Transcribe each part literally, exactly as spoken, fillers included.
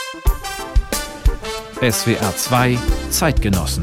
S W R zwei Zeitgenossen.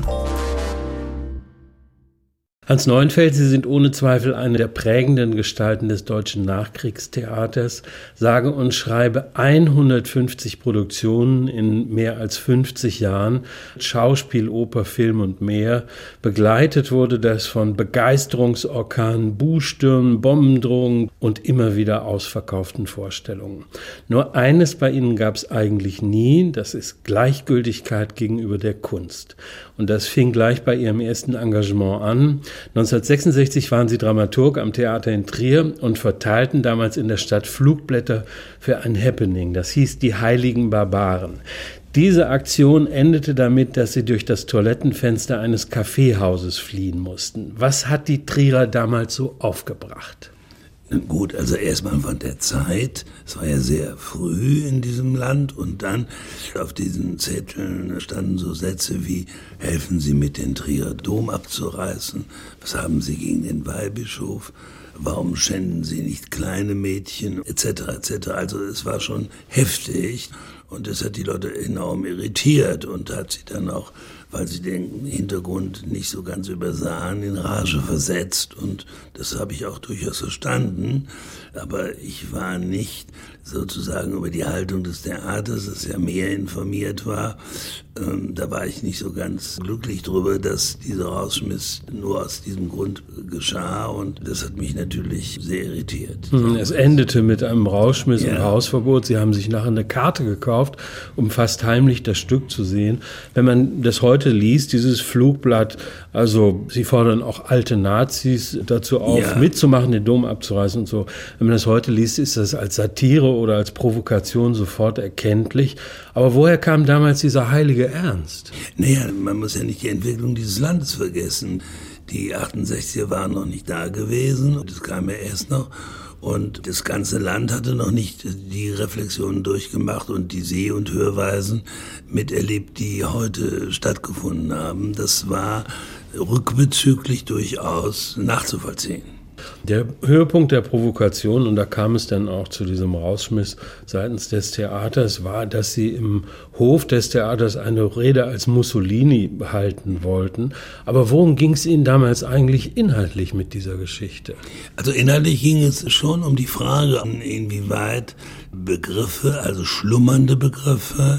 Hans Neuenfels, Sie sind ohne Zweifel eine der prägenden Gestalten des deutschen Nachkriegstheaters. Sage und schreibe hundertfünfzig Produktionen in mehr als fünfzig Jahren, Schauspiel, Oper, Film und mehr. Begleitet wurde das von Begeisterungsorkanen, Buhstürmen, Bombendrohungen und immer wieder ausverkauften Vorstellungen. Nur eines bei Ihnen gab es eigentlich nie, das ist Gleichgültigkeit gegenüber der Kunst. Und das fing gleich bei Ihrem ersten Engagement an. neunzehnhundertsechsundsechzig waren Sie Dramaturg am Theater in Trier und verteilten damals in der Stadt Flugblätter für ein Happening. Das hieß Die Heiligen Barbaren. Diese Aktion endete damit, dass Sie durch das Toilettenfenster eines Kaffeehauses fliehen mussten. Was hat die Trierer damals so aufgebracht? Gut, also erstmal von der Zeit, es war ja sehr früh in diesem Land und dann auf diesen Zetteln standen so Sätze wie, helfen Sie mit, den Trierer Dom abzureißen, was haben Sie gegen den Weihbischof, warum schänden Sie nicht kleine Mädchen, et cetera et cetera. Also es war schon heftig und das hat die Leute enorm irritiert und hat sie dann auch, weil sie den Hintergrund nicht so ganz übersahen, in Rage versetzt. Und das habe ich auch durchaus verstanden. Aber ich war nicht sozusagen über die Haltung des Theaters, das ja mehr informiert war. Ähm, da war ich nicht so ganz glücklich drüber, dass dieser Rausschmiss nur aus diesem Grund geschah. Und das hat mich natürlich sehr irritiert. Es endete mit einem Rausschmiss ja. und Hausverbot. Sie haben sich nachher eine Karte gekauft, um fast heimlich das Stück zu sehen. Wenn man das heute liest, dieses Flugblatt, also Sie fordern auch alte Nazis dazu auf, ja. mitzumachen, den Dom abzureißen und so. Wenn man das heute liest, ist das als Satire oder als Provokation sofort erkenntlich. Aber woher kam damals dieser heilige Ernst? Naja, man muss ja nicht die Entwicklung dieses Landes vergessen. Die achtundsechziger waren noch nicht da gewesen und das kam ja erst noch. Und das ganze Land hatte noch nicht die Reflexionen durchgemacht und die Seh- und Hörweisen miterlebt, die heute stattgefunden haben. Das war rückbezüglich durchaus nachzuvollziehen. Der Höhepunkt der Provokation, und da kam es dann auch zu diesem Rausschmiss seitens des Theaters, war, dass sie im Hof des Theaters eine Rede als Mussolini halten wollten. Aber worum ging es Ihnen damals eigentlich inhaltlich mit dieser Geschichte? Also inhaltlich ging es schon um die Frage, inwieweit Begriffe, also schlummernde Begriffe,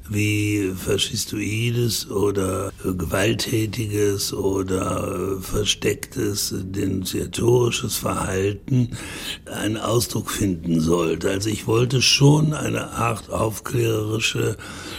wie faschistoides oder gewalttätiges oder verstecktes, denunziatorisches Verhalten einen Ausdruck finden sollte. Also ich wollte schon eine Art aufklärerische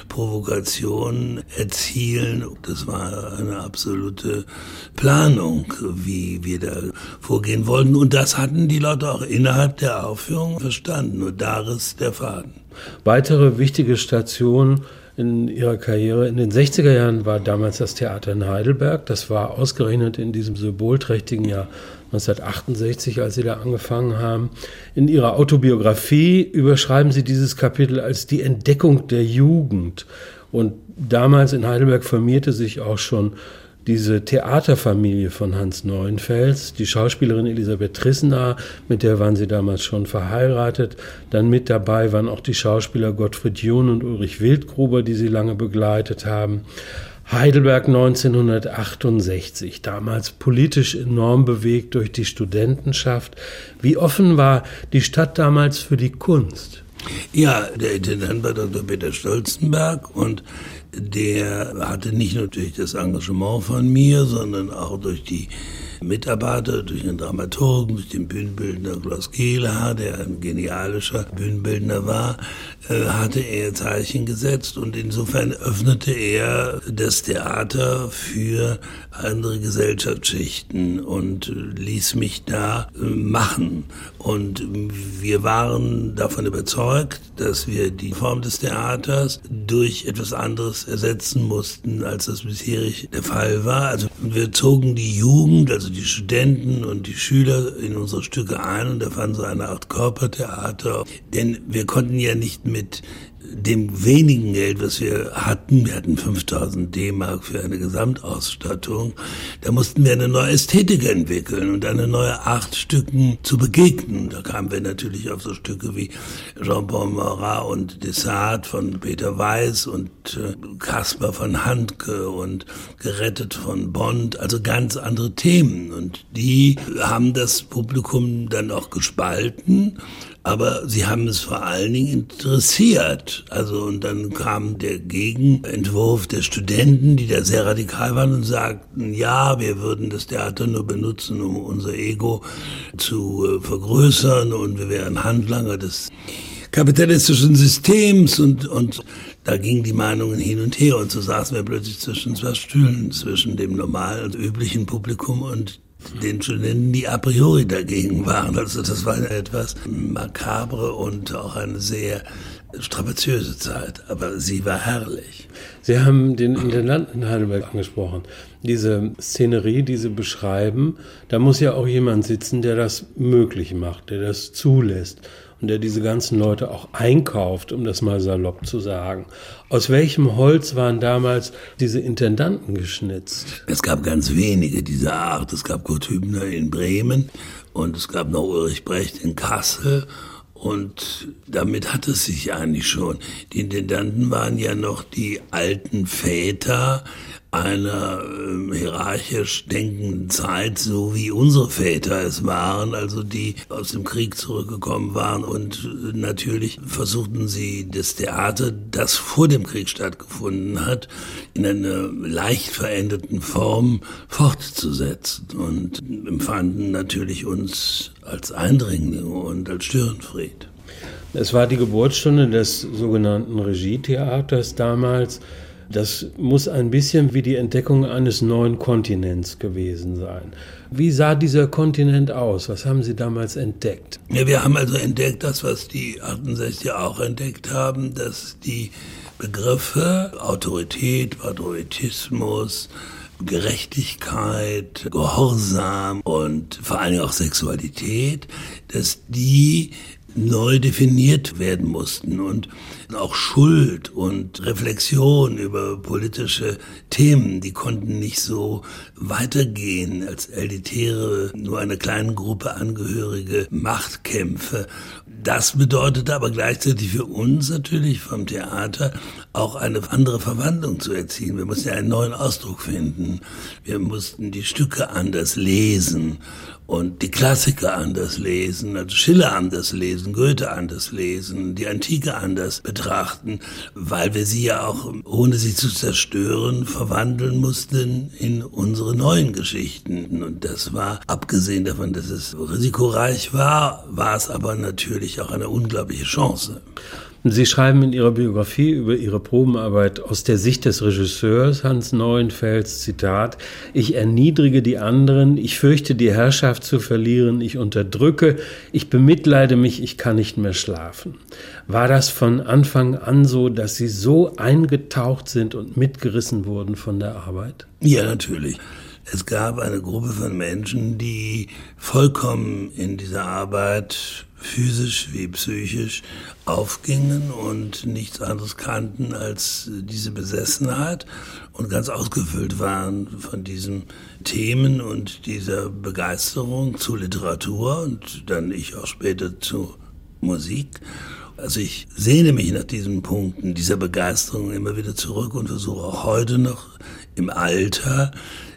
Provokation erzielen. Das war eine absolute Planung, wie wir da vorgehen wollten. Und das hatten die Leute auch innerhalb der Aufführung verstanden. Nur da riss der Faden. Weitere wichtige Station in ihrer Karriere in den sechziger Jahren war damals das Theater in Heidelberg. Das war ausgerechnet in diesem symbolträchtigen Jahr neunzehnhundertachtundsechzig, als Sie da angefangen haben. In Ihrer Autobiografie überschreiben Sie dieses Kapitel als die Entdeckung der Jugend. Und damals in Heidelberg formierte sich auch schon diese Theaterfamilie von Hans Neuenfels, die Schauspielerin Elisabeth Trissner, mit der waren sie damals schon verheiratet. Dann mit dabei waren auch die Schauspieler Gottfried John und Ulrich Wildgruber, die sie lange begleitet haben. Heidelberg neunzehnhundertachtundsechzig, damals politisch enorm bewegt durch die Studentenschaft. Wie offen war die Stadt damals für die Kunst? Ja, der Intendant war Doktor Peter Stolzenberg und der hatte nicht nur durch das Engagement von mir, sondern auch durch die Mitarbeiter, durch den Dramaturgen, durch den Bühnenbildner Klaus Kehlhaar, der ein genialischer Bühnenbildner war, äh, hatte er Zeichen gesetzt und insofern öffnete er das Theater für andere Gesellschaftsschichten und ließ mich da äh, machen. Und wir waren davon überzeugt, dass wir die Form des Theaters durch etwas anderes ersetzen mussten, als das bisherig der Fall war. Also wir zogen die Jugend, also die Studenten und die Schüler in unsere Stücke ein und da fand so eine Art Körpertheater. Denn wir konnten ja nicht mit dem wenigen Geld, was wir hatten, wir hatten fünftausend D-Mark für eine Gesamtausstattung, da mussten wir eine neue Ästhetik entwickeln und eine neue Art, Stücken zu begegnen. Da kamen wir natürlich auf so Stücke wie Jean-Paul Marat und Dessart von Peter Weiß und äh, Kasper von Handke und Gerettet von Bond, also ganz andere Themen. Und die haben das Publikum dann auch gespalten, aber sie haben es vor allen Dingen interessiert. Also und dann kam der Gegenentwurf der Studenten, die da sehr radikal waren und sagten, ja, wir würden das Theater nur benutzen, um unser Ego zu äh, vergrößern und wir wären Handlanger des kapitalistischen Systems und, und da gingen die Meinungen hin und her und so saßen wir plötzlich zwischen zwei Stühlen, zwischen dem normalen und üblichen Publikum und den Studenten, die a priori dagegen waren. Also das war etwas makabre und auch eine sehr strapaziöse Zeit, aber sie war herrlich. Sie haben den Intendanten in Heidelberg angesprochen. Diese Szenerie, die Sie beschreiben, da muss ja auch jemand sitzen, der das möglich macht, der das zulässt und der diese ganzen Leute auch einkauft, um das mal salopp zu sagen. Aus welchem Holz waren damals diese Intendanten geschnitzt? Es gab ganz wenige dieser Art. Es gab Kurt Hübner in Bremen und es gab noch Ulrich Brecht in Kassel. Und damit hat es sich eigentlich schon. Die Intendanten waren ja noch die alten Väter einer äh, hierarchisch denkenden Zeit, so wie unsere Väter es waren, also die aus dem Krieg zurückgekommen waren. Und äh, natürlich versuchten sie das Theater, das vor dem Krieg stattgefunden hat, in einer leicht veränderten Form fortzusetzen und empfanden natürlich uns als Eindringlinge und als Störenfried. Es war die Geburtsstunde des sogenannten Regietheaters damals. Das muss ein bisschen wie die Entdeckung eines neuen Kontinents gewesen sein. Wie sah dieser Kontinent aus? Was haben Sie damals entdeckt? Ja, wir haben also entdeckt, das, was die achtundsechziger auch entdeckt haben, dass die Begriffe Autorität, Patriotismus, Gerechtigkeit, Gehorsam und vor allem auch Sexualität, dass die neu definiert werden mussten und auch Schuld und Reflexion über politische Themen, die konnten nicht so weitergehen als elitäre, nur einer kleinen Gruppe angehörige Machtkämpfe. Das bedeutete aber gleichzeitig für uns natürlich vom Theater auch eine andere Verwandlung zu erzielen. Wir mussten ja einen neuen Ausdruck finden. Wir mussten die Stücke anders lesen und die Klassiker anders lesen, also Schiller anders lesen, Goethe anders lesen, die Antike anders betrachten, weil wir sie ja auch, ohne sie zu zerstören, verwandeln mussten in unsere neuen Geschichten. Und das war, abgesehen davon, dass es risikoreich war, war es aber natürlich auch eine unglaubliche Chance. Sie schreiben in Ihrer Biografie über Ihre Probenarbeit aus der Sicht des Regisseurs Hans Neuenfels, Zitat, ich erniedrige die anderen, ich fürchte die Herrschaft zu verlieren, ich unterdrücke, ich bemitleide mich, ich kann nicht mehr schlafen. War das von Anfang an so, dass Sie so eingetaucht sind und mitgerissen wurden von der Arbeit? Ja, natürlich. Es gab eine Gruppe von Menschen, die vollkommen in dieser Arbeit physisch wie psychisch aufgingen und nichts anderes kannten als diese Besessenheit und ganz ausgefüllt waren von diesen Themen und dieser Begeisterung zu Literatur und dann ich auch später zu Musik. Also ich sehne mich nach diesen Punkten, dieser Begeisterung immer wieder zurück und versuche auch heute noch im Alter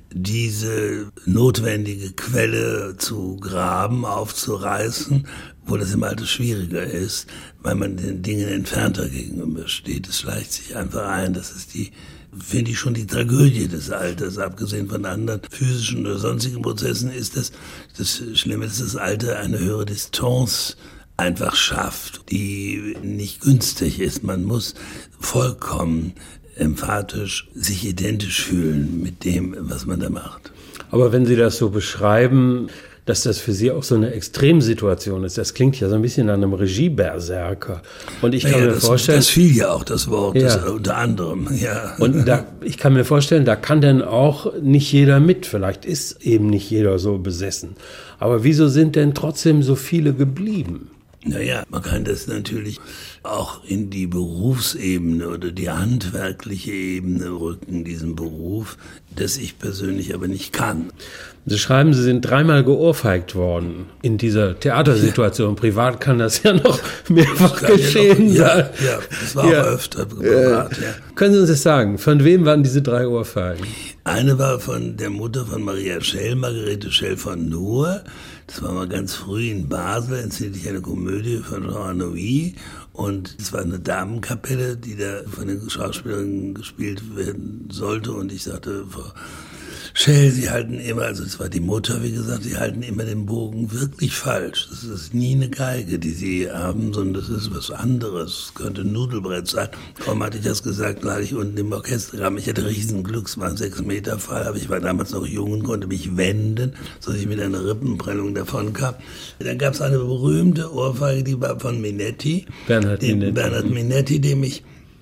diese notwendige Quelle zu graben, aufzureißen, wo das im Alter schwieriger ist, weil man den Dingen entfernter gegenübersteht. Es schleicht sich einfach ein. Das ist die, finde ich, schon die Tragödie des Alters. Abgesehen von anderen physischen oder sonstigen Prozessen ist das, das Schlimme, dass das Alter eine höhere Distanz einfach schafft, die nicht günstig ist. Man muss vollkommen emphatisch sich identisch fühlen mit dem, was man da macht. Aber wenn Sie das so beschreiben, dass das für Sie auch so eine Extremsituation ist, das klingt ja so ein bisschen nach einem Regieberserker. Und ich kann ja, mir das, vorstellen, das fiel ja auch das Wort, ja. das, unter anderem. Ja. Und da, ich kann mir vorstellen, da kann denn auch nicht jeder mit. Vielleicht ist eben nicht jeder so besessen. Aber wieso sind denn trotzdem so viele geblieben? Naja, man kann das natürlich auch in die Berufsebene oder die handwerkliche Ebene rücken, diesen Beruf, das ich persönlich aber nicht kann. Sie schreiben, Sie sind dreimal geohrfeigt worden in dieser Theatersituation. Ja. Privat kann das ja noch mehrfach geschehen ja sein. Ja, ja, das war ja auch öfter privat. Äh, ja. Können Sie uns das sagen? Von wem waren diese drei Ohrfeigen? Eine war von der Mutter von Maria Schell, Margarete Schell von Noor. Das war mal ganz früh in Basel, inszenierte ich eine Komödie von Jean Anouilh. Und es war eine Damenkapelle, die da von den Schauspielern gespielt werden sollte. Und ich sagte, Frau Schell, Sie halten immer, also es war die Mutter, wie gesagt, Sie halten immer den Bogen wirklich falsch. Das ist nie eine Geige, die Sie haben, sondern das ist was anderes. Es könnte ein Nudelbrett sein. Kaum hatte ich das gesagt, lag ich unten im Orchestergraben. Ich hatte riesen Glück, es war ein sechs Meter Fall, aber ich war damals noch jung und konnte mich wenden, sodass ich mit einer Rippenprellung davon kam. Dann gab es eine berühmte Ohrfeige, die war von Minetti. Bernhard dem, Minetti. Bernhard Minetti, dem ich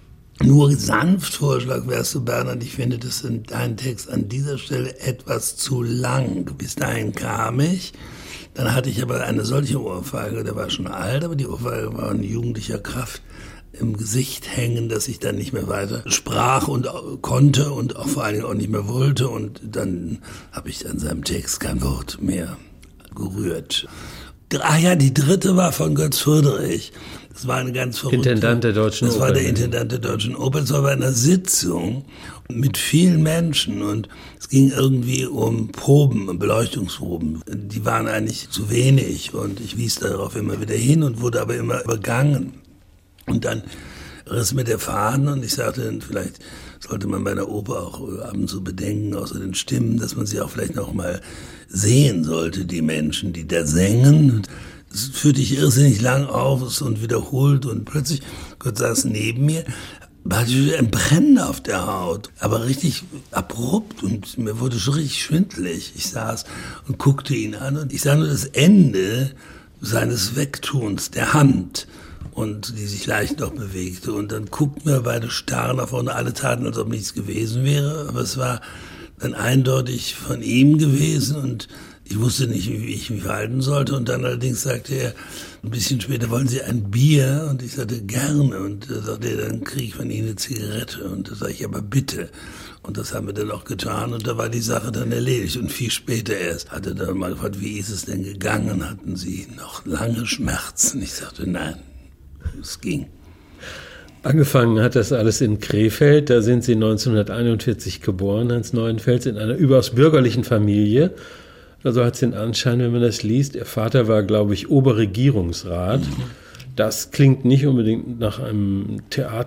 nur sanft Vorschlag wärst du, Bernhard, ich finde das in deinem Text an dieser Stelle etwas zu lang. Bis dahin kam ich, dann hatte ich aber eine solche Ohrfeige, der war schon alt, aber die Ohrfeige war in jugendlicher Kraft im Gesicht hängen, dass ich dann nicht mehr weiter sprach und konnte und auch vor allen Dingen auch nicht mehr wollte, und dann habe ich an seinem Text kein Wort mehr gerührt. Ah ja, die dritte war von Götz Friedrich. Das war eine ganz verrückte... Intendant der Deutschen Oper. Das war der Intendant der Deutschen Oper. Das war bei einer Sitzung mit vielen Menschen und es ging irgendwie um Proben, Beleuchtungsproben. Die waren eigentlich zu wenig und ich wies darauf immer wieder hin und wurde aber immer übergangen. Und dann riss mir der Faden und ich sagte, vielleicht sollte man bei einer Oper auch ab und zu bedenken, außer den Stimmen, dass man sie auch vielleicht noch mal sehen sollte, die Menschen, die da singen. Es führte ich irrsinnig lang auf und wiederholt und plötzlich, Gott saß neben mir, hatte ich ein Brennen auf der Haut, aber richtig abrupt und mir wurde schon richtig schwindelig. Ich saß und guckte ihn an und ich sah nur das Ende seines Wegtuns, der Hand, und die sich leicht noch bewegte. Und dann guckten wir beide starr nach vorne, alle taten, als ob nichts gewesen wäre, aber es war dann eindeutig von ihm gewesen und ich wusste nicht, wie ich mich verhalten sollte. Und dann allerdings sagte er, ein bisschen später, wollen Sie ein Bier? Und ich sagte, gerne. Und da sagte er, dann kriege ich von Ihnen eine Zigarette. Und da sage ich, aber bitte. Und das haben wir dann auch getan. Und da war die Sache dann erledigt. Und viel später erst hatte er dann mal gefragt, wie ist es denn gegangen? Hatten Sie noch lange Schmerzen? Ich sagte, nein, es ging. Angefangen hat das alles in Krefeld, da sind Sie neunzehnhunderteinundvierzig geboren, Hans Neuenfels, in einer überaus bürgerlichen Familie. Also hat es den Anschein, wenn man das liest, Ihr Vater war, glaube ich, Oberregierungsrat. Mhm. Das klingt nicht unbedingt nach einem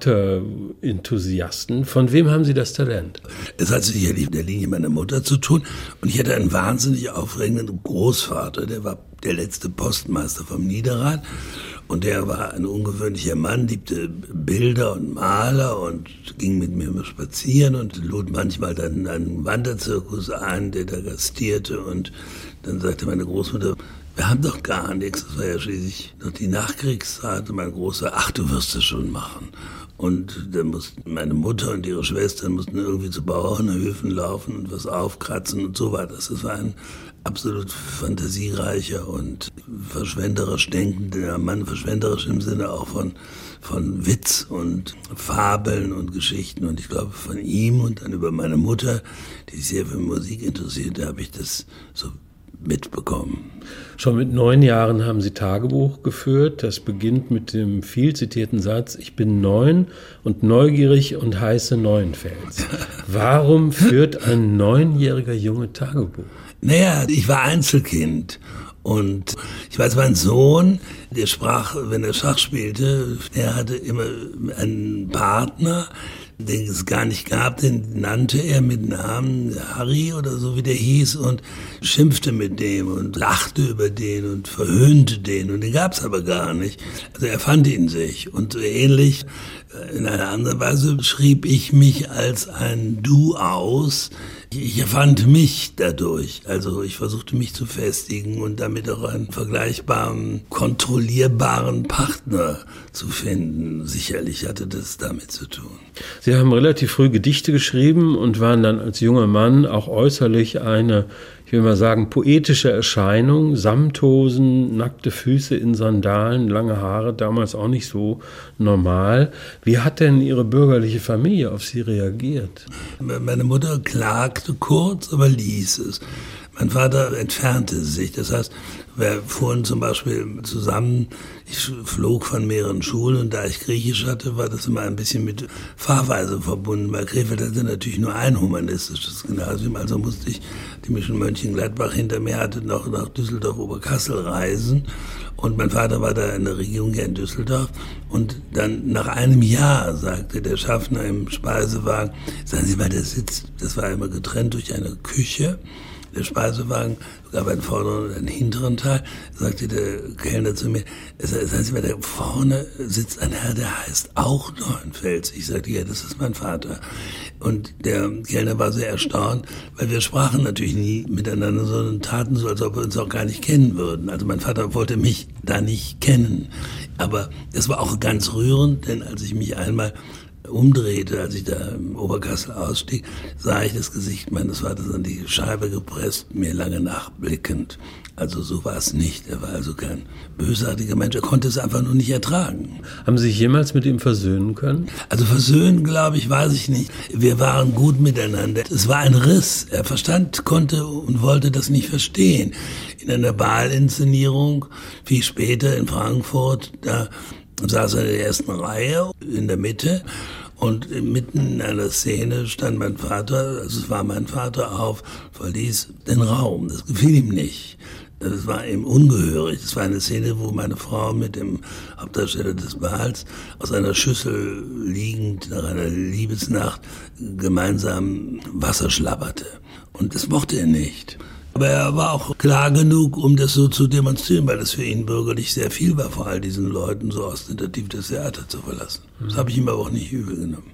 Theaterenthusiasten. Von wem haben Sie das Talent? Es hat sicherlich mit der Linie meiner Mutter zu tun. Und ich hatte einen wahnsinnig aufregenden Großvater, der war der letzte Postmeister vom Niederrad. Und der war ein ungewöhnlicher Mann, liebte Bilder und Maler und ging mit mir immer spazieren und lud manchmal dann einen Wanderzirkus ein, der da gastierte. Und dann sagte meine Großmutter, wir haben doch gar nichts. Das war ja schließlich noch die Nachkriegszeit. Und mein Großer, ach, du wirst es schon machen. Und dann mussten meine Mutter und ihre Schwestern mussten irgendwie zu Bauernhöfen laufen und was aufkratzen und so weiter. Das war ein absolut fantasiereicher und verschwenderisch denkender Mann, verschwenderisch im Sinne auch von, von Witz und Fabeln und Geschichten. Und ich glaube, von ihm und dann über meine Mutter, die sich sehr für Musik interessierte, habe ich das so mitbekommen. Schon mit neun Jahren haben Sie Tagebuch geführt. Das beginnt mit dem viel zitierten Satz, ich bin neun und neugierig und heiße Neuenfels. Warum führt ein neunjähriger Junge Tagebuch? Naja, ich war Einzelkind und ich weiß, mein Sohn, der sprach, wenn er Schach spielte, der hatte immer einen Partner, den es gar nicht gab, den nannte er mit Namen Harry oder so, wie der hieß, und schimpfte mit dem und lachte über den und verhöhnte den, und den gab's aber gar nicht. Also er fand ihn sich, und so ähnlich, in einer anderen Weise schrieb ich mich als ein Du aus. Ich erfand mich dadurch, also ich versuchte mich zu festigen und damit auch einen vergleichbaren, kontrollierbaren Partner zu finden. Sicherlich hatte das damit zu tun. Sie haben relativ früh Gedichte geschrieben und waren dann als junger Mann auch äußerlich eine ich will mal sagen, poetische Erscheinung, Samthosen, nackte Füße in Sandalen, lange Haare, damals auch nicht so normal. Wie hat denn Ihre bürgerliche Familie auf Sie reagiert? Meine Mutter klagte kurz, aber ließ es. Mein Vater entfernte sich, das heißt, wir fuhren zum Beispiel zusammen, ich flog von mehreren Schulen und da ich Griechisch hatte, war das immer ein bisschen mit Fahrweise verbunden, weil Krefeld hatte natürlich nur ein humanistisches Gymnasium, also musste ich, die mich in Mönchengladbach hinter mir hatte, noch nach Düsseldorf-Oberkassel reisen und mein Vater war da in der Regierung hier in Düsseldorf und dann nach einem Jahr sagte der Schaffner im Speisewagen, sagen Sie mal, der sitzt, das war immer getrennt durch eine Küche, der Speisewagen gab einen vorderen und einen hinteren Teil, sagte der Kellner zu mir, sagen Sie mal, da vorne sitzt ein Herr, der heißt auch Neuenfels. Ich sagte, ja, das ist mein Vater. Und der Kellner war sehr erstaunt, weil wir sprachen natürlich nie miteinander, sondern taten so, als ob wir uns auch gar nicht kennen würden. Also mein Vater wollte mich da nicht kennen. Aber es war auch ganz rührend, denn als ich mich einmal umdrehte, als ich da im Oberkassel ausstieg, sah ich das Gesicht meines Vaters an die Scheibe gepresst, mir lange nachblickend. Also so war es nicht. Er war also kein bösartiger Mensch. Er konnte es einfach nur nicht ertragen. Haben Sie sich jemals mit ihm versöhnen können? Also versöhnen, glaube ich, weiß ich nicht. Wir waren gut miteinander. Es war ein Riss. Er verstand, konnte und wollte das nicht verstehen. In einer Bahlinszenierung, wie später in Frankfurt, da saß er in der ersten Reihe in der Mitte und mitten in einer Szene stand mein Vater, also es war mein Vater, auf, verließ den Raum. Das gefiel ihm nicht. Das war ihm ungehörig. Das war eine Szene, wo meine Frau mit dem Hauptdarsteller des Bahls aus einer Schüssel liegend nach einer Liebesnacht gemeinsam Wasser schlabberte. Und das mochte er nicht. Aber er war auch klar genug, um das so zu demonstrieren, weil das für ihn bürgerlich sehr viel war, vor all diesen Leuten so ostentativ das Theater zu verlassen. Das habe ich ihm aber auch nicht übel genommen.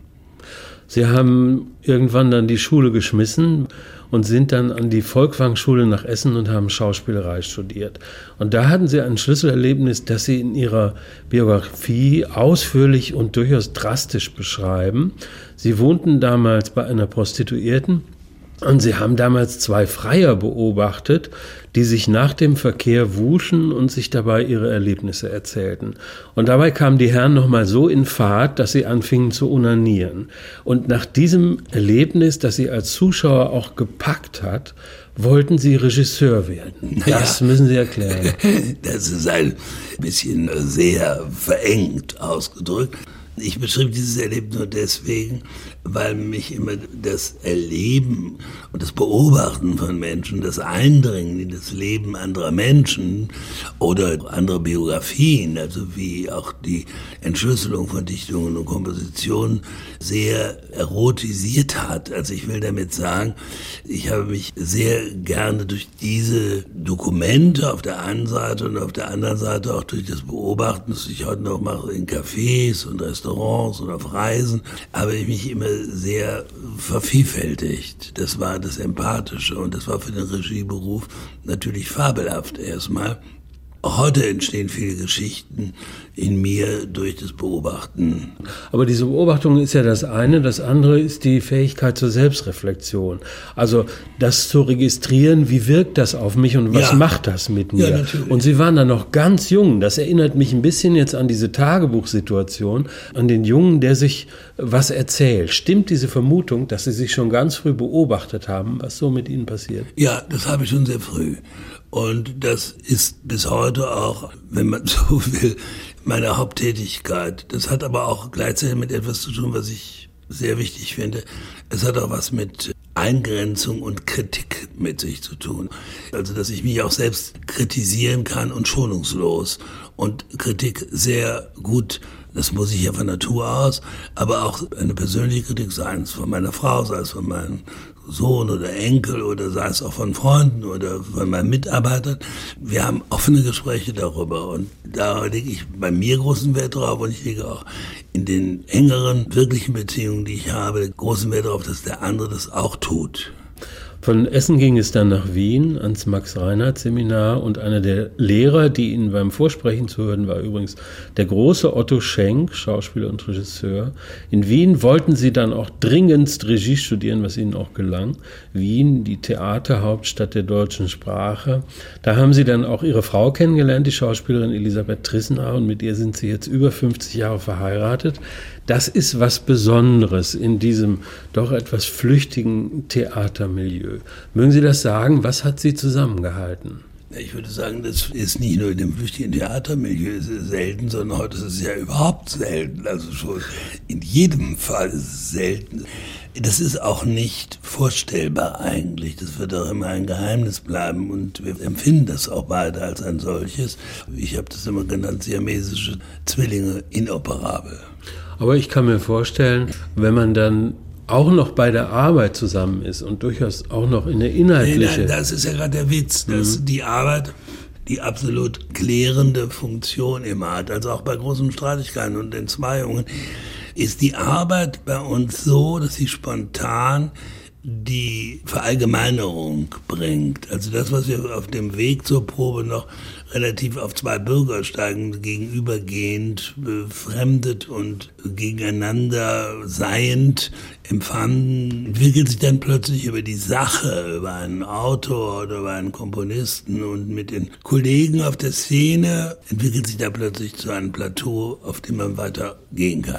Sie haben irgendwann dann die Schule geschmissen und sind dann an die Volkwang-Schule nach Essen und haben Schauspielerei studiert. Und da hatten Sie ein Schlüsselerlebnis, das Sie in Ihrer Biografie ausführlich und durchaus drastisch beschreiben. Sie wohnten damals bei einer Prostituierten. Und Sie haben damals zwei Freier beobachtet, die sich nach dem Verkehr wuschen und sich dabei ihre Erlebnisse erzählten. Und dabei kamen die Herren nochmal so in Fahrt, dass sie anfingen zu onanieren. Und nach diesem Erlebnis, das Sie als Zuschauer auch gepackt hat, wollten Sie Regisseur werden. Das ja, müssen Sie erklären. Das ist ein bisschen sehr verengt ausgedrückt. Ich beschrieb dieses Erleben nur deswegen, weil mich immer das Erleben und das Beobachten von Menschen, das Eindringen in das Leben anderer Menschen oder anderer Biografien, also wie auch die Entschlüsselung von Dichtungen und Kompositionen, sehr erotisiert hat. Also ich will damit sagen, ich habe mich sehr gerne durch diese Dokumente auf der einen Seite und auf der anderen Seite auch durch das Beobachten, das ich heute noch mache in Cafés und Restaurants und auf Reisen, habe ich mich immer sehr vervielfältigt. Das war das Empathische und das war für den Regieberuf natürlich fabelhaft erstmal. Heute entstehen viele Geschichten in mir durch das Beobachten. Aber diese Beobachtung ist ja das eine. Das andere ist die Fähigkeit zur Selbstreflexion. Also das zu registrieren, wie wirkt das auf mich und was ja. macht das mit mir? Ja, natürlich. Und Sie waren da noch ganz jung. Das erinnert mich ein bisschen jetzt an diese Tagebuchsituation, an den Jungen, der sich was erzählt. Stimmt diese Vermutung, dass Sie sich schon ganz früh beobachtet haben, was so mit Ihnen passiert? Ja, das habe ich schon sehr früh. Und das ist bis heute auch, wenn man so will, meine Haupttätigkeit. Das hat aber auch gleichzeitig mit etwas zu tun, was ich sehr wichtig finde. Es hat auch was mit Eingrenzung und Kritik mit sich zu tun. Also, dass ich mich auch selbst kritisieren kann und schonungslos. Und Kritik sehr gut, das muss ich ja von Natur aus, aber auch eine persönliche Kritik, sei es von meiner Frau, sei es von meinem Sohn oder Enkel oder sei es auch von Freunden oder von meinen Mitarbeitern. Wir haben offene Gespräche darüber und da lege ich bei mir großen Wert drauf und ich lege auch in den engeren, wirklichen Beziehungen, die ich habe, großen Wert darauf, dass der andere das auch tut. Von Essen ging es dann nach Wien ans Max-Reinhardt-Seminar und einer der Lehrer, die Ihnen beim Vorsprechen zuhörten, war übrigens der große Otto Schenk, Schauspieler und Regisseur. In Wien wollten Sie dann auch dringendst Regie studieren, was Ihnen auch gelang. Wien, die Theaterhauptstadt der deutschen Sprache. Da haben Sie dann auch Ihre Frau kennengelernt, die Schauspielerin Elisabeth Trissenau, und mit ihr sind Sie jetzt über fünfzig Jahre verheiratet. Das ist was Besonderes in diesem doch etwas flüchtigen Theatermilieu. Mögen Sie das sagen? Was hat Sie zusammengehalten? Ich würde sagen, das ist nicht nur in dem flüchtigen Theatermilieu selten, sondern heute ist es ja überhaupt selten. Also schon in jedem Fall ist es selten. Das ist auch nicht vorstellbar eigentlich. Das wird auch immer ein Geheimnis bleiben und wir empfinden das auch beide als ein solches. Ich habe das immer genannt, siamesische Zwillinge inoperabel. Aber ich kann mir vorstellen, wenn man dann auch noch bei der Arbeit zusammen ist und durchaus auch noch in der inhaltliche... Nein, nein, das ist ja gerade der Witz, dass mhm. die Arbeit die absolut klärende Funktion immer hat. Also auch bei großen Streitigkeiten und Entzweiungen ist die Arbeit bei uns so, dass sie spontan die Verallgemeinerung bringt. Also das, was wir auf dem Weg zur Probe noch relativ auf zwei Bürgersteigen gegenübergehend, befremdet und gegeneinander seiend empfanden, entwickelt sich dann plötzlich über die Sache, über einen Autor oder über einen Komponisten und mit den Kollegen auf der Szene entwickelt sich da plötzlich zu einem Plateau, auf dem man weiter gehen kann.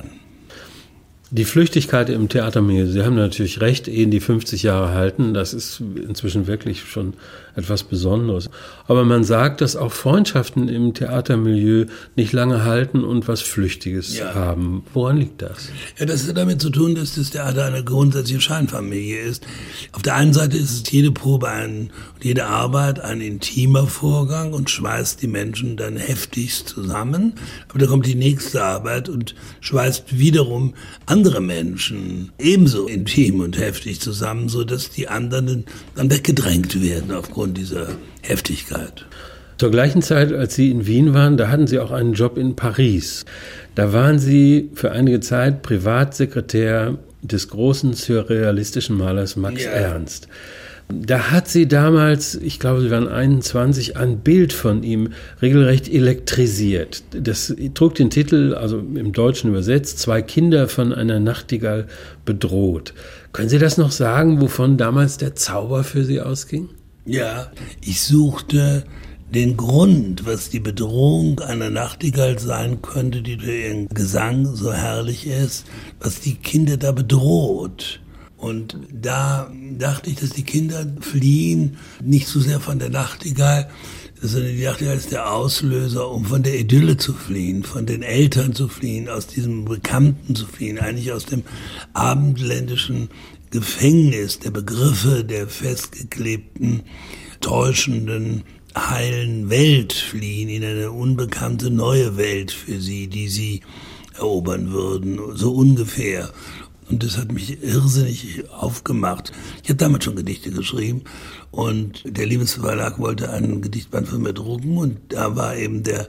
Die Flüchtigkeit im Theatermilieu, Sie haben natürlich recht, ehe die fünfzig Jahre halten, das ist inzwischen wirklich schon etwas Besonderes. Aber man sagt, dass auch Freundschaften im Theatermilieu nicht lange halten und was Flüchtiges ja. haben. Woran liegt das? Ja, das hat damit zu tun, dass das Theater eine grundsätzliche Scheinfamilie ist. Auf der einen Seite ist es jede Probe ein, jede Arbeit ein intimer Vorgang und schweißt die Menschen dann heftigst zusammen. Aber da kommt die nächste Arbeit und schweißt wiederum andere Menschen ebenso intim und heftig zusammen, sodass die anderen dann weggedrängt werden aufgrund dieser Heftigkeit. Zur gleichen Zeit, als Sie in Wien waren, da hatten Sie auch einen Job in Paris. Da waren Sie für einige Zeit Privatsekretär des großen surrealistischen Malers Max ja. Ernst. Da hat sie damals, ich glaube, sie waren einundzwanzig, ein Bild von ihm regelrecht elektrisiert. Das trug den Titel, also im Deutschen übersetzt, Zwei Kinder von einer Nachtigall bedroht. Können Sie das noch sagen, wovon damals der Zauber für Sie ausging? Ja, ich suchte den Grund, was die Bedrohung einer Nachtigall sein könnte, die durch ihren Gesang so herrlich ist, was die Kinder da bedroht. Und da dachte ich, dass die Kinder fliehen, nicht so sehr von der Nachtigall, sondern die Nachtigall ist der Auslöser, um von der Idylle zu fliehen, von den Eltern zu fliehen, aus diesem Bekannten zu fliehen, eigentlich aus dem abendländischen Gefängnis der Begriffe der festgeklebten, täuschenden, heilen Welt fliehen, in eine unbekannte neue Welt für sie, die sie erobern würden, so ungefähr. Und das hat mich irrsinnig aufgemacht. Ich habe damals schon Gedichte geschrieben und der Liebesverlag wollte einen Gedichtband von mir drucken und da war eben der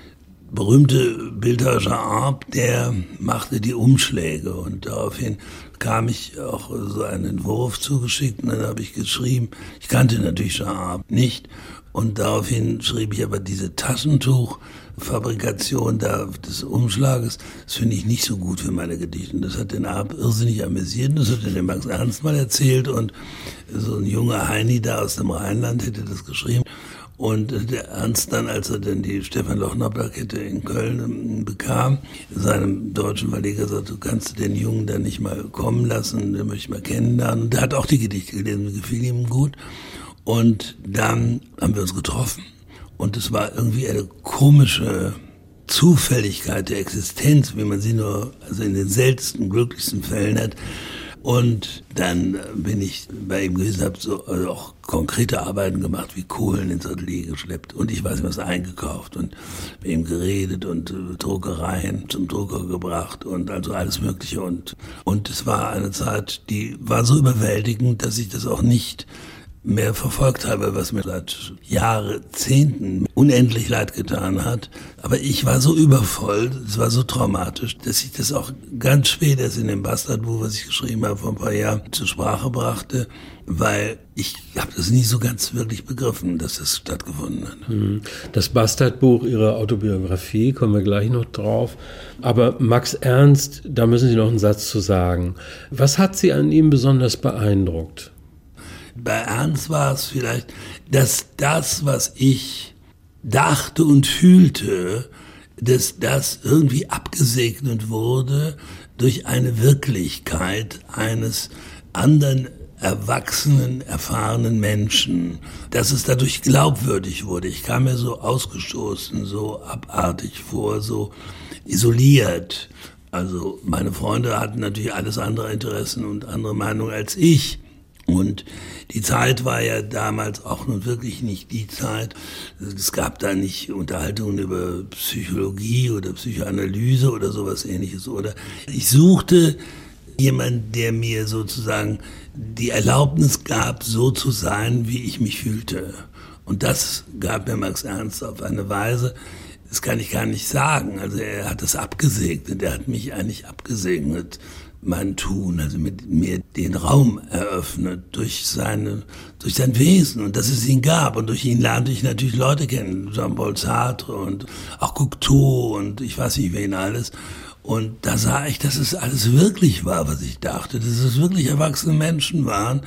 berühmte Bildhauer Jean Arp, der machte die Umschläge und daraufhin kam ich auch so einen Entwurf zugeschickt und dann habe ich geschrieben, ich kannte natürlich Jean Arp nicht und daraufhin schrieb ich aber diese Taschentuchfabrikation da des Umschlages, das finde ich nicht so gut für meine Gedichte. Das hat den Arp irrsinnig amüsiert, das hat er dem Max Ernst mal erzählt und so ein junger Heini da aus dem Rheinland hätte das geschrieben. Und der Ernst dann, als er dann die Stefan-Lochner-Plakette in Köln bekam, seinem deutschen Verleger sagte, du kannst den Jungen da nicht mal kommen lassen, den möchte ich mal kennenlernen. Und der hat auch die Gedichte gelesen, gefiel ihm gut. Und dann haben wir uns getroffen. Und es war irgendwie eine komische Zufälligkeit der Existenz, wie man sie nur also in den seltensten, glücklichsten Fällen hat. Und dann bin ich bei ihm gewesen, habe so also auch konkrete Arbeiten gemacht, wie Kohlen ins Atelier geschleppt. Und ich weiß nicht, was eingekauft und mit ihm geredet und äh, Druckereien zum Drucker gebracht und also alles Mögliche. Und, und es war eine Zeit, die war so überwältigend, dass ich das auch nicht mehr verfolgt habe, was mir seit Jahrzehnten unendlich leid getan hat. Aber ich war so übervoll, es war so traumatisch, dass ich das auch ganz spät erst in dem Bastardbuch, was ich geschrieben habe vor ein paar Jahren, zur Sprache brachte, weil ich habe das nie so ganz wirklich begriffen, dass das stattgefunden hat. Das Bastardbuch, Ihre Autobiografie, kommen wir gleich noch drauf. Aber Max Ernst, da müssen Sie noch einen Satz zu sagen. Was hat Sie an ihm besonders beeindruckt? Bei Ernst war es vielleicht, dass das, was ich dachte und fühlte, dass das irgendwie abgesegnet wurde durch eine Wirklichkeit eines anderen erwachsenen, erfahrenen Menschen, dass es dadurch glaubwürdig wurde. Ich kam mir so ausgestoßen, so abartig vor, so isoliert. Also meine Freunde hatten natürlich alles andere Interessen und andere Meinungen als ich. Und die Zeit war ja damals auch nun wirklich nicht die Zeit. Es gab da nicht Unterhaltungen über Psychologie oder Psychoanalyse oder sowas Ähnliches. Oder ich suchte jemanden, der mir sozusagen die Erlaubnis gab, so zu sein, wie ich mich fühlte. Und das gab mir Max Ernst auf eine Weise, das kann ich gar nicht sagen. Also er hat das abgesegnet, er hat mich eigentlich abgesegnet, mein Tun, also mit mir den Raum eröffnet durch seine, durch sein Wesen und dass es ihn gab. Und durch ihn lernte ich natürlich Leute kennen, Jean-Paul Sartre und auch Cocteau und ich weiß nicht wen alles. Und da sah ich, dass es alles wirklich war, was ich dachte, dass es wirklich erwachsene Menschen waren,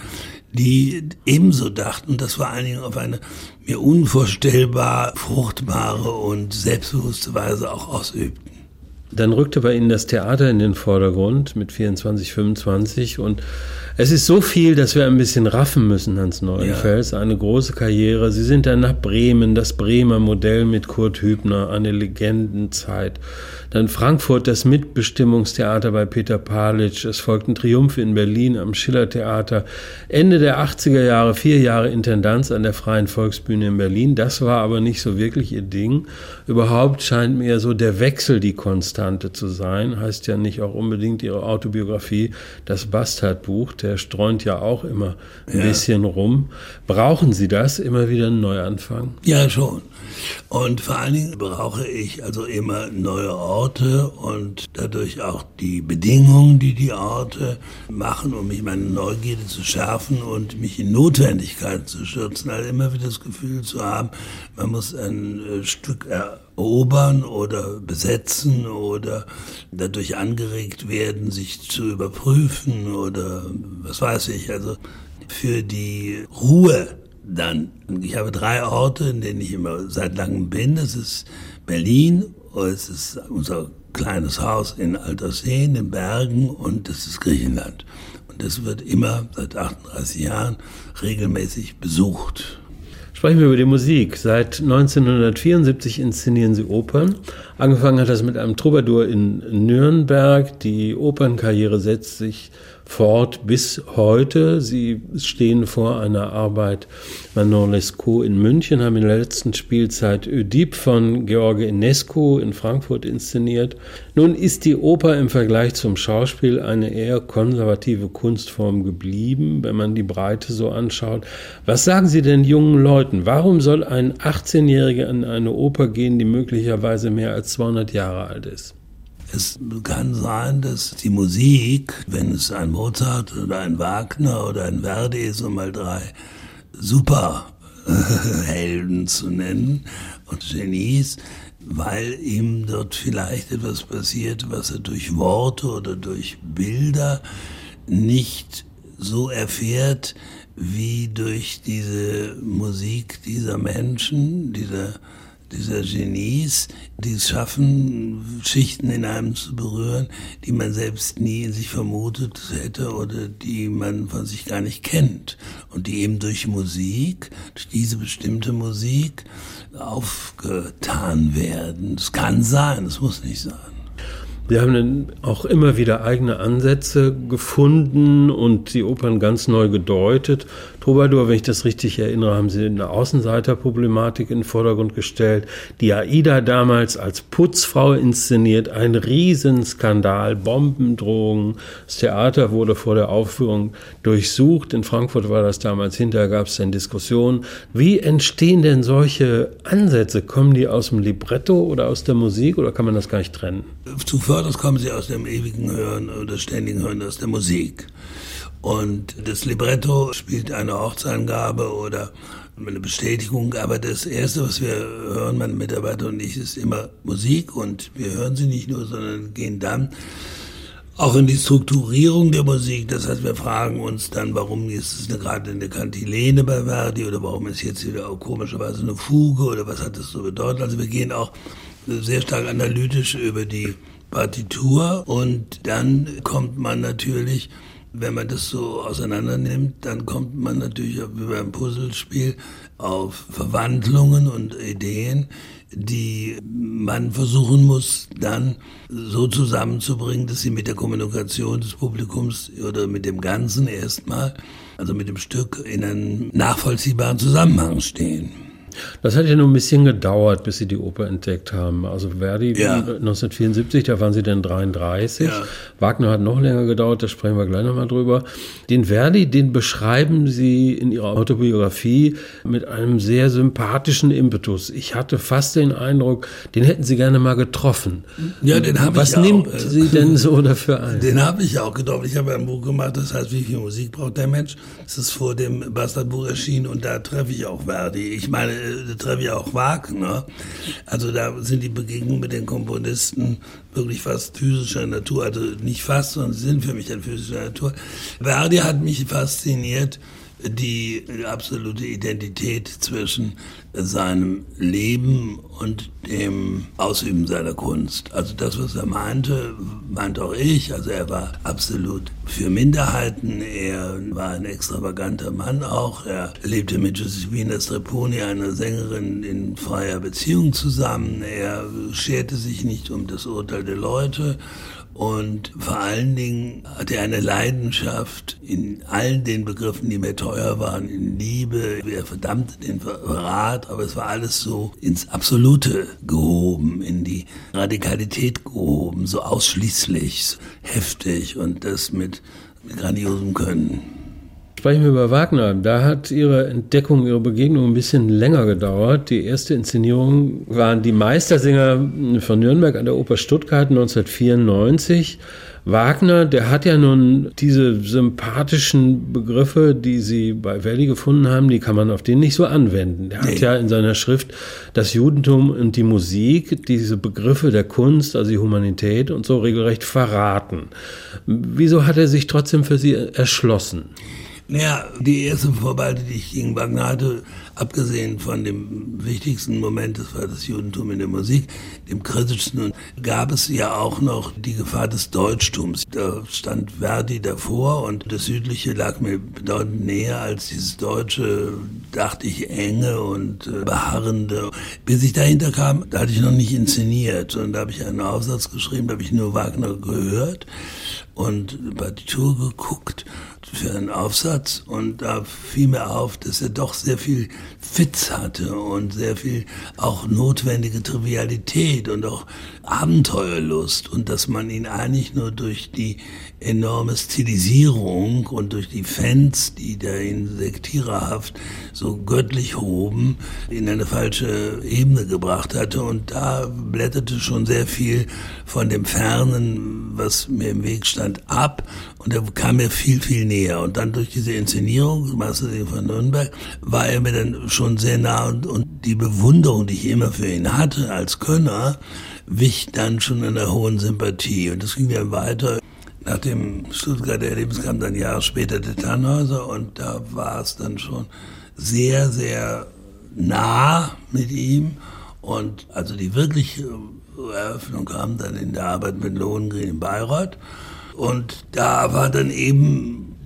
die ebenso dachten. Und das vor allen Dingen auf eine mir unvorstellbar fruchtbare und selbstbewusste Weise auch ausübten. Dann rückte bei Ihnen das Theater in den Vordergrund mit vierundzwanzig, fünfundzwanzig und es ist so viel, dass wir ein bisschen raffen müssen, Hans Neuenfels. Ja. Eine große Karriere. Sie sind dann nach Bremen, das Bremer Modell mit Kurt Hübner, eine Legendenzeit. Dann Frankfurt, das Mitbestimmungstheater bei Peter Palitsch. Es folgten Triumphe in Berlin am Schillertheater. Ende der achtziger Jahre, vier Jahre Intendanz an der Freien Volksbühne in Berlin. Das war aber nicht so wirklich Ihr Ding. Überhaupt scheint mir so der Wechsel die Konstante zu sein. Heißt ja nicht auch unbedingt Ihre Autobiografie, das Bastardbuch. Der streunt ja auch immer ein ja. bisschen rum. Brauchen Sie das, immer wieder einen Neuanfang? Ja, schon. Und vor allen Dingen brauche ich also immer neue Orte und dadurch auch die Bedingungen, die die Orte machen, um mich meine Neugierde zu schärfen und mich in Notwendigkeiten zu stürzen. Also immer wieder das Gefühl zu haben, man muss ein Stück erobern oder besetzen oder dadurch angeregt werden, sich zu überprüfen oder was weiß ich. Also für die Ruhe dann. Ich habe drei Orte, in denen ich immer seit langem bin. Das ist Berlin, es ist unser kleines Haus in Altersee, in den Bergen und das ist Griechenland. Und das wird immer seit achtunddreißig Jahren regelmäßig besucht. Sprechen wir über die Musik. Seit neunzehnhundertvierundsiebzig inszenieren Sie Opern. Angefangen hat das mit einem Troubadour in Nürnberg. Die Opernkarriere setzt sich fort bis heute. Sie stehen vor einer Arbeit Manon Lescaut in München, haben in der letzten Spielzeit Oedipe von George Enescu in Frankfurt inszeniert. Nun ist die Oper im Vergleich zum Schauspiel eine eher konservative Kunstform geblieben, wenn man die Breite so anschaut. Was sagen Sie denn jungen Leuten? Warum soll ein achtzehnjähriger in eine Oper gehen, die möglicherweise mehr als zweihundert Jahre alt ist? Es kann sein, dass die Musik, wenn es ein Mozart oder ein Wagner oder ein Verdi ist, um mal drei Superhelden zu nennen und Genies, weil ihm dort vielleicht etwas passiert, was er durch Worte oder durch Bilder nicht so erfährt wie durch diese Musik dieser Menschen, dieser dieser Genies, die es schaffen, Schichten in einem zu berühren, die man selbst nie in sich vermutet hätte oder die man von sich gar nicht kennt. Und die eben durch Musik, durch diese bestimmte Musik aufgetan werden. Das kann sein, das muss nicht sein. Sie haben dann auch immer wieder eigene Ansätze gefunden und die Opern ganz neu gedeutet. Troubadour, wenn ich das richtig erinnere, haben Sie eine Außenseiterproblematik in den Vordergrund gestellt. Die Aida damals als Putzfrau inszeniert, ein Riesenskandal, Bombendrohungen. Das Theater wurde vor der Aufführung durchsucht. In Frankfurt war das damals, hinterher gab es dann Diskussionen. Wie entstehen denn solche Ansätze? Kommen die aus dem Libretto oder aus der Musik oder kann man das gar nicht trennen? Zuvörderst kommen sie aus dem ewigen Hören oder ständigen Hören aus der Musik. Und das Libretto spielt eine Ortsangabe oder eine Bestätigung, aber das Erste, was wir hören, meine Mitarbeiter und ich, ist immer Musik, und wir hören sie nicht nur, sondern gehen dann auch in die Strukturierung der Musik. Das heißt, wir fragen uns dann, warum ist es eine, gerade eine Kantilene bei Verdi oder warum ist jetzt wieder auch komischerweise eine Fuge oder was hat das so bedeutet. Also wir gehen auch sehr stark analytisch über die Partitur, und dann kommt man natürlich, wenn man das so auseinander nimmt, dann kommt man natürlich wie beim Puzzlespiel auf Verwandlungen und Ideen, die man versuchen muss, dann so zusammenzubringen, dass sie mit der Kommunikation des Publikums oder mit dem Ganzen erstmal, also mit dem Stück, in einem nachvollziehbaren Zusammenhang stehen. Das hat ja nur ein bisschen gedauert, bis Sie die Oper entdeckt haben. Also Verdi ja. neunzehnhundertvierundsiebzig, da waren Sie dann dreiunddreißig. Ja. Wagner hat noch länger gedauert, da sprechen wir gleich nochmal drüber. Den Verdi, den beschreiben Sie in Ihrer Autobiografie mit einem sehr sympathischen Impetus. Ich hatte fast den Eindruck, den hätten Sie gerne mal getroffen. Ja, den habe ich Was auch. nimmt Sie denn so dafür ein? Den habe ich auch getroffen. Ich habe ein Buch gemacht, das heißt, wie viel Musik braucht der Mensch? Das ist vor dem Bastardbuch erschienen, und da treffe ich auch Verdi. Ich meine, da treffe ich auch Wagner. Also da sind die Begegnungen mit den Komponisten wirklich fast physischer Natur. Also nicht fast, sondern sie sind für mich dann physischer Natur. Verdi hat mich fasziniert, die absolute Identität zwischen seinem Leben und dem Ausüben seiner Kunst. Also das, was er meinte, meinte auch ich. Also er war absolut für Minderheiten. Er war ein extravaganter Mann auch. Er lebte mit Josefina Streponi, einer Sängerin, in freier Beziehung zusammen. Er scherte sich nicht um das Urteil der Leute. Und vor allen Dingen hatte er eine Leidenschaft in allen den Begriffen, die mir teuer waren, in Liebe. Er verdammte den Verrat, aber es war alles so ins Absolute gehoben, in die Radikalität gehoben, so ausschließlich, so heftig, und das mit, mit grandiosem Können. Sprechen wir über Wagner. Da hat Ihre Entdeckung, Ihre Begegnung ein bisschen länger gedauert. Die erste Inszenierung waren die Meistersinger von Nürnberg an der Oper Stuttgart neunzehnhundertvierundneunzig. Wagner, der hat ja nun diese sympathischen Begriffe, die Sie bei Verdi gefunden haben, die kann man auf den nicht so anwenden. Der hat ja in seiner Schrift das Judentum und die Musik, diese Begriffe der Kunst, also die Humanität und so regelrecht verraten. Wieso hat er sich trotzdem für Sie erschlossen? Naja, die erste Vorbehalte, die ich gegen Wagner hatte, abgesehen von dem wichtigsten Moment, das war das Judentum in der Musik, dem kritischsten, gab es ja auch noch die Gefahr des Deutschtums. Da stand Verdi davor, und das Südliche lag mir bedeutend näher als dieses Deutsche, dachte ich, enge und beharrende. Bis ich dahinter kam, da hatte ich noch nicht inszeniert, sondern da habe ich einen Aufsatz geschrieben, da habe ich nur Wagner gehört und Partitur geguckt für einen Aufsatz, und da fiel mir auf, dass er doch sehr viel Witz hatte und sehr viel auch notwendige Trivialität und auch Abenteuerlust, und dass man ihn eigentlich nur durch die enorme Stilisierung und durch die Fans, die da ihn sektiererhaft so göttlich hoben, in eine falsche Ebene gebracht hatte, und da blätterte schon sehr viel von dem Fernen, was mir im Weg stand, ab, und er kam mir viel, viel näher. Und dann durch diese Inszenierung, Meistersinger von Nürnberg, war er mir dann schon sehr nah, und, und die Bewunderung, die ich immer für ihn hatte als Könner, wich dann schon in einer hohen Sympathie. Und das ging dann weiter. Nach dem Stuttgarter Erlebnis kam dann Jahre später der Tannhäuser, und da war es dann schon sehr, sehr nah mit ihm. Und also die wirkliche Eröffnung kam dann in der Arbeit mit Lohengrin in Bayreuth. Und da war dann eben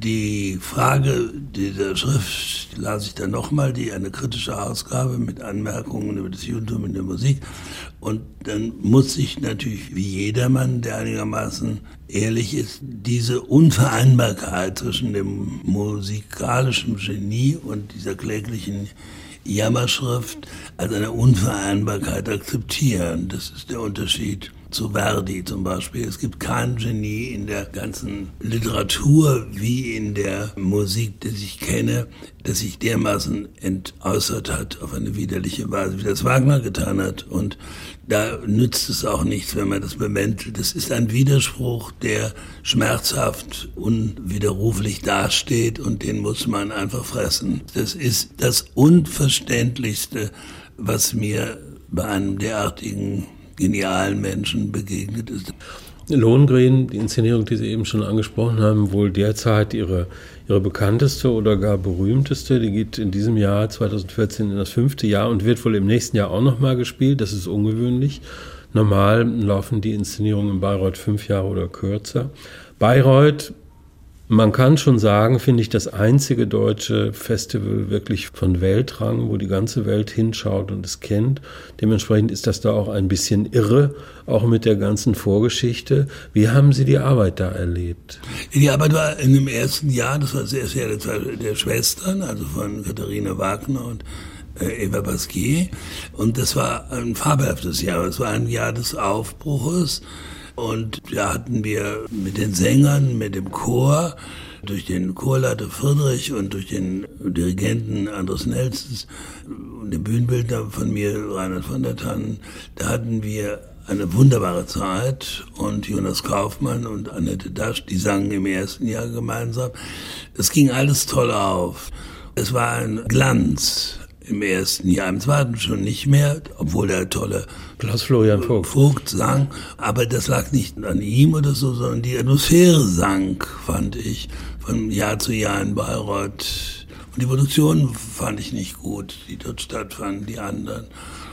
Die Frage dieser Schrift las ich dann nochmal, die eine kritische Ausgabe mit Anmerkungen über das Judentum in der Musik. Und dann muss ich natürlich, wie jedermann, der einigermaßen ehrlich ist, diese Unvereinbarkeit zwischen dem musikalischen Genie und dieser kläglichen Jammerschrift als eine Unvereinbarkeit akzeptieren. Das ist der Unterschied zu Verdi zum Beispiel. Es gibt kein Genie in der ganzen Literatur wie in der Musik, das ich kenne, das sich dermaßen entäußert hat auf eine widerliche Weise, wie das Wagner getan hat. Und da nützt es auch nichts, wenn man das bemäntelt. Das ist ein Widerspruch, der schmerzhaft, unwiderruflich dasteht und den muss man einfach fressen. Das ist das Unverständlichste, was mir bei einem derartigen genialen Menschen begegnet ist. Lohengrin, die Inszenierung, die Sie eben schon angesprochen haben, wohl derzeit ihre, ihre bekannteste oder gar berühmteste. Die geht in diesem Jahr zweitausendvierzehn in das fünfte Jahr und wird wohl im nächsten Jahr auch nochmal gespielt. Das ist ungewöhnlich. Normal laufen die Inszenierungen in Bayreuth fünf Jahre oder kürzer. Bayreuth, man kann schon sagen, finde ich, das einzige deutsche Festival wirklich von Weltrang, wo die ganze Welt hinschaut und es kennt. Dementsprechend ist das da auch ein bisschen irre, auch mit der ganzen Vorgeschichte. Wie haben Sie die Arbeit da erlebt? Die Arbeit war in dem ersten Jahr, das war das erste Jahr der, der Schwestern, also von Katharina Wagner und äh, Eva Pasquier. Und das war ein fabelhaftes Jahr. Es war ein Jahr des Aufbruches. Und da hatten wir mit den Sängern, mit dem Chor, durch den Chorleiter Friedrich und durch den Dirigenten Andres Nelsons und den Bühnenbildner von mir, Reinhard von der Tannen, da hatten wir eine wunderbare Zeit und Jonas Kaufmann und Annette Dasch, die sangen im ersten Jahr gemeinsam. Es ging alles toll auf. Es war ein Glanz. Im ersten Jahr, im zweiten schon nicht mehr, obwohl der tolle Klaus-Florian Vogt. Vogt sang. Aber das lag nicht an ihm oder so, sondern die Atmosphäre sank, fand ich, von Jahr zu Jahr in Bayreuth. Und die Produktion fand ich nicht gut, die dort stattfanden, die anderen.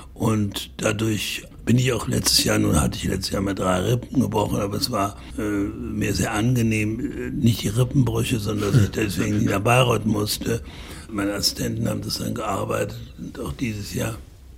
Und dadurch bin ich auch letztes Jahr, nun hatte ich letztes Jahr mal drei Rippen gebrochen, aber es war äh, mir sehr angenehm, nicht die Rippenbrüche, sondern dass ich deswegen nicht nach Bayreuth musste. Meine Assistenten haben das dann gearbeitet, auch dieses Jahr.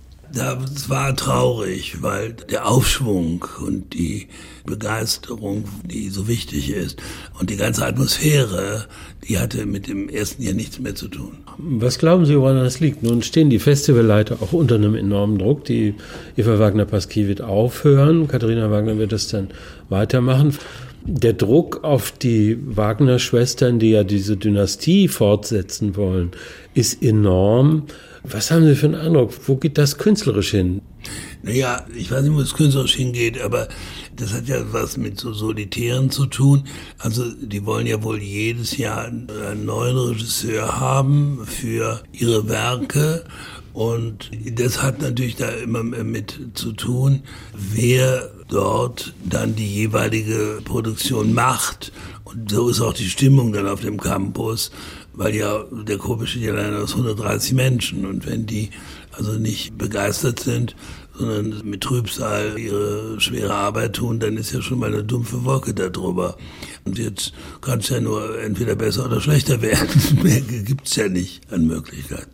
Das war traurig, weil der Aufschwung und die Begeisterung, die so wichtig ist, und die ganze Atmosphäre, die hatte mit dem ersten Jahr nichts mehr zu tun. Was glauben Sie, woran das liegt? Nun stehen die Festivalleiter auch unter einem enormen Druck. Die Eva Wagner-Pasquier wird aufhören, Katharina Wagner wird das dann weitermachen. Der Druck auf die Wagner-Schwestern, die ja diese Dynastie fortsetzen wollen, ist enorm. Was haben Sie für einen Eindruck? Wo geht das künstlerisch hin? Naja, ich weiß nicht, wo es künstlerisch hingeht, aber das hat ja was mit so Solitären zu tun. Also die wollen ja wohl jedes Jahr einen neuen Regisseur haben für ihre Werke. Und das hat natürlich da immer mit zu tun, wer dort dann die jeweilige Produktion macht. Und so ist auch die Stimmung dann auf dem Campus, weil ja der Chor besteht ja allein aus hundertdreißig Menschen. Und wenn die also nicht begeistert sind, sondern mit Trübsal ihre schwere Arbeit tun, dann ist ja schon mal eine dumpfe Wolke da drüber. Und jetzt kann es ja nur entweder besser oder schlechter werden. Mehr gibt's ja nicht an Möglichkeiten.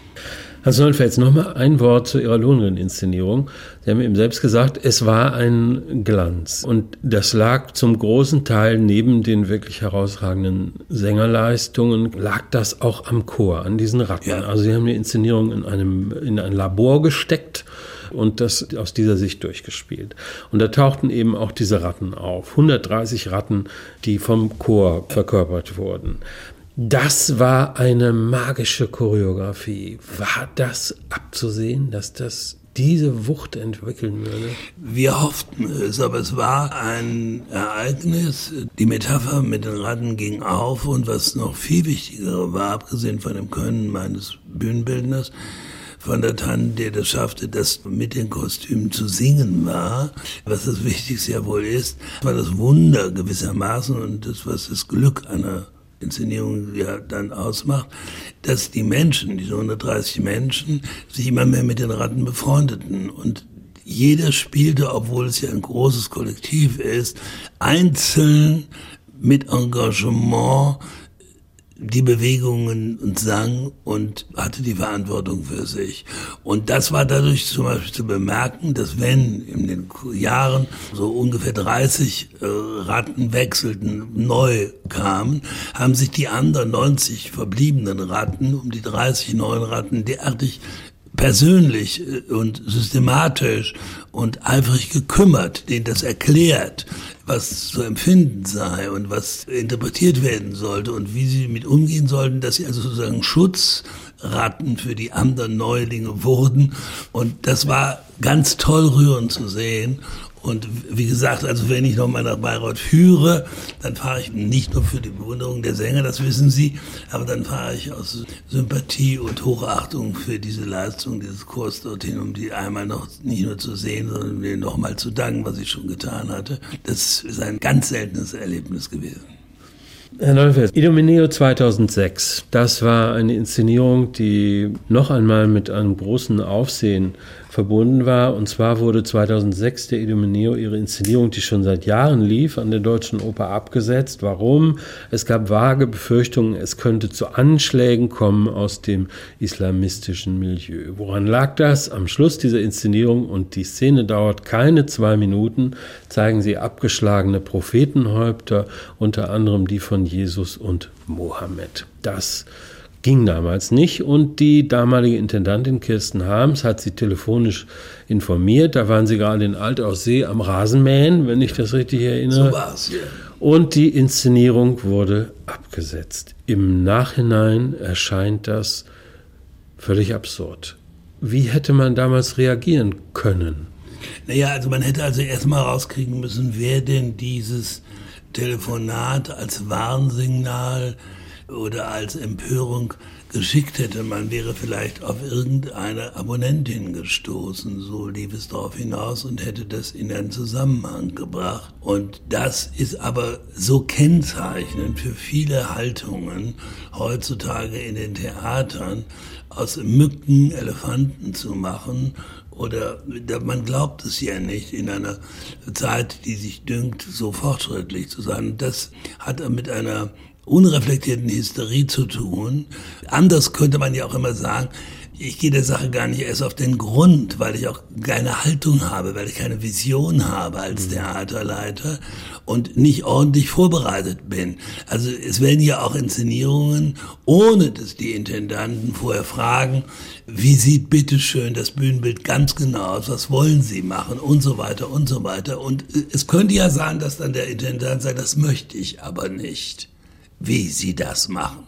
Herr Sollenfels, nochmal ein Wort zu Ihrer Lohengrin-Inszenierung. Sie haben eben selbst gesagt, es war ein Glanz. Und das lag zum großen Teil neben den wirklich herausragenden Sängerleistungen, lag das auch am Chor, an diesen Ratten. Ja. Also Sie haben die Inszenierung in einem, in ein Labor gesteckt und das aus dieser Sicht durchgespielt. Und da tauchten eben auch diese Ratten auf. hundertdreißig Ratten, die vom Chor verkörpert wurden. Das war eine magische Choreografie. War das abzusehen, dass das diese Wucht entwickeln würde? Wir hofften es, aber es war ein Ereignis. Die Metapher mit den Ratten ging auf und was noch viel wichtiger war, abgesehen von dem Können meines Bühnenbildners, von der Tannen, der das schaffte, das mit den Kostümen zu singen war, was das Wichtigste ja wohl ist, war das Wunder gewissermaßen und das, was das Glück einer Inszenierung ja dann ausmacht, dass die Menschen, diese hundertdreißig Menschen, sich immer mehr mit den Ratten befreundeten und jeder spielte, obwohl es ja ein großes Kollektiv ist, einzeln mit Engagement die Bewegungen und sang und hatte die Verantwortung für sich. Und das war dadurch zum Beispiel zu bemerken, dass wenn in den Jahren so ungefähr dreißig äh, Ratten wechselten, neu kamen, haben sich die anderen neunzig verbliebenen Ratten um die dreißig neuen Ratten derartig persönlich und systematisch und eifrig gekümmert, denen das erklärt, was zu empfinden sei und was interpretiert werden sollte und wie sie mit umgehen sollten, dass sie also sozusagen Schutzratten für die anderen Neulinge wurden. Und das war ganz toll rührend zu sehen. Und wie gesagt, also wenn ich nochmal nach Bayreuth führe, dann fahre ich nicht nur für die Bewunderung der Sänger, das wissen Sie, aber dann fahre ich aus Sympathie und Hochachtung für diese Leistung dieses Chors dorthin, um die einmal noch nicht nur zu sehen, sondern mir nochmal zu danken, was ich schon getan hatte. Das ist ein ganz seltenes Erlebnis gewesen. Herr Neufeld, Idomeneo zweitausendsechs, das war eine Inszenierung, die noch einmal mit einem großen Aufsehen verbunden war. Und zwar wurde zweitausendsechs der Idomeneo, ihre Inszenierung, die schon seit Jahren lief, an der Deutschen Oper abgesetzt. Warum? Es gab vage Befürchtungen, es könnte zu Anschlägen kommen aus dem islamistischen Milieu. Woran lag das? Am Schluss dieser Inszenierung, und die Szene dauert keine zwei Minuten, zeigen sie abgeschlagene Prophetenhäupter, unter anderem die von Jesus und Mohammed. Das ging damals nicht, und die damalige Intendantin Kirsten Harms hat sie telefonisch informiert. Da waren sie gerade in Altaussee am Rasenmähen, wenn ich das richtig erinnere. So war's, ja. Und die Inszenierung wurde abgesetzt. Im Nachhinein erscheint das völlig absurd. Wie hätte man damals reagieren können? Naja, also man hätte also erstmal rauskriegen müssen, wer denn dieses Telefonat als Warnsignal oder als Empörung geschickt hätte. Man wäre vielleicht auf irgendeine Abonnentin gestoßen, so lief es darauf hinaus, und hätte das in einen Zusammenhang gebracht. Und das ist aber so kennzeichnend für viele Haltungen heutzutage in den Theatern, aus Mücken Elefanten zu machen. Oder man glaubt es ja nicht in einer Zeit, die sich dünkt, so fortschrittlich zu sein. Das hat mit einer unreflektierten Hysterie zu tun. Anders könnte man ja auch immer sagen, ich gehe der Sache gar nicht erst auf den Grund, weil ich auch keine Haltung habe, weil ich keine Vision habe als Theaterleiter und nicht ordentlich vorbereitet bin. Also es werden ja auch Inszenierungen, ohne dass die Intendanten vorher fragen, wie sieht bitteschön das Bühnenbild ganz genau aus, was wollen Sie machen und so weiter und so weiter. Und es könnte ja sein, dass dann der Intendant sagt, das möchte ich aber nicht, wie Sie das machen.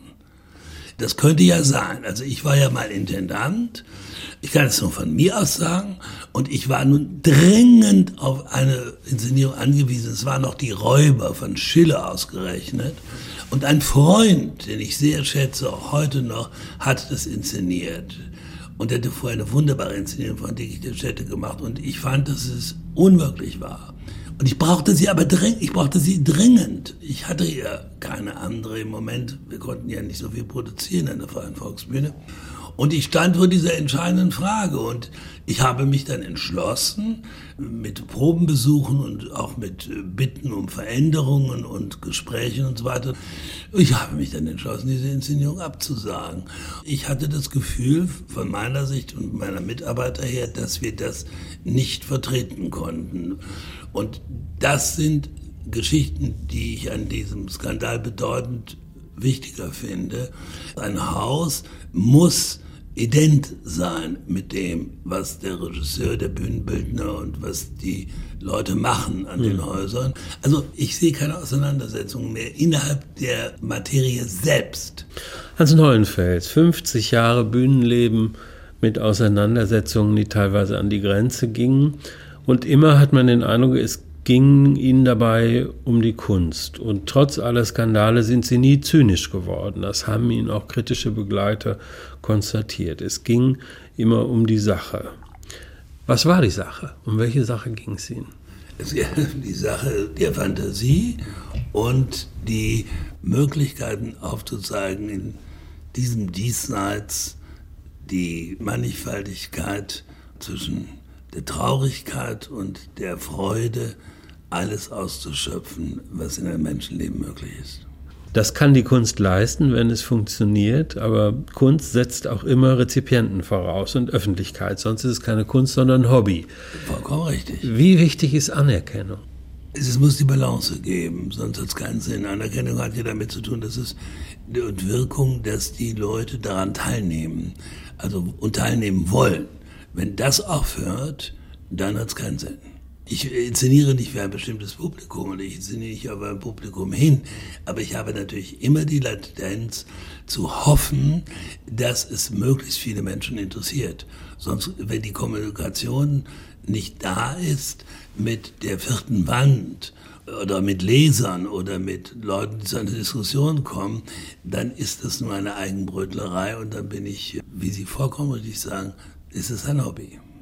Das könnte ja sein. Also ich war ja mal Intendant, ich kann es nur von mir aus sagen, und ich war nun dringend auf eine Inszenierung angewiesen. Es waren noch die Räuber von Schiller ausgerechnet, und ein Freund, den ich sehr schätze, auch heute noch, hat das inszeniert. Und er hatte vorher eine wunderbare Inszenierung von Dickie der Städte gemacht, und ich fand, dass es unmöglich war. Und ich brauchte sie aber dringend, ich brauchte sie dringend. Ich hatte ja keine andere im Moment. Wir konnten ja nicht so viel produzieren an der Freien Volksbühne. Und ich stand vor dieser entscheidenden Frage, und ich habe mich dann entschlossen, mit Probenbesuchen und auch mit Bitten um Veränderungen und Gesprächen und so weiter, ich habe mich dann entschlossen, diese Inszenierung abzusagen. Ich hatte das Gefühl von meiner Sicht und meiner Mitarbeiter her, dass wir das nicht vertreten konnten. Und das sind Geschichten, die ich an diesem Skandal bedeutend wichtiger finde. Ein Haus muss ident sein mit dem, was der Regisseur, der Bühnenbildner und was die Leute machen an den Häusern. Also ich sehe keine Auseinandersetzung mehr innerhalb der Materie selbst. Hans Neuenfels, fünfzig Jahre Bühnenleben mit Auseinandersetzungen, die teilweise an die Grenze gingen. Und immer hat man den Eindruck, es ging ihnen dabei um die Kunst. Und trotz aller Skandale sind sie nie zynisch geworden. Das haben ihnen auch kritische Begleiter konstatiert. Es ging immer um die Sache. Was war die Sache? Um welche Sache ging es ihnen? Es ging um die Sache der Fantasie und die Möglichkeiten aufzuzeigen, in diesem Diesseits die Mannigfaltigkeit zwischen der Traurigkeit und der Freude, alles auszuschöpfen, was in einem Menschenleben möglich ist. Das kann die Kunst leisten, wenn es funktioniert, aber Kunst setzt auch immer Rezipienten voraus und Öffentlichkeit, sonst ist es keine Kunst, sondern Hobby. Vollkommen richtig. Wie wichtig ist Anerkennung? Es muss die Balance geben, sonst hat es keinen Sinn. Anerkennung hat ja damit zu tun, dass es und Wirkung, dass die Leute daran teilnehmen, also und teilnehmen wollen. Wenn das aufhört, dann hat es keinen Sinn. Ich inszeniere nicht für ein bestimmtes Publikum und ich inszeniere nicht auf ein Publikum hin, aber ich habe natürlich immer die Tendenz zu hoffen, dass es möglichst viele Menschen interessiert. Sonst, wenn die Kommunikation nicht da ist mit der vierten Wand oder mit Lesern oder mit Leuten, die zu einer Diskussion kommen, dann ist das nur eine Eigenbrötlerei und dann bin ich, wie Sie vollkommen richtig sagen, ist es ein Hobby.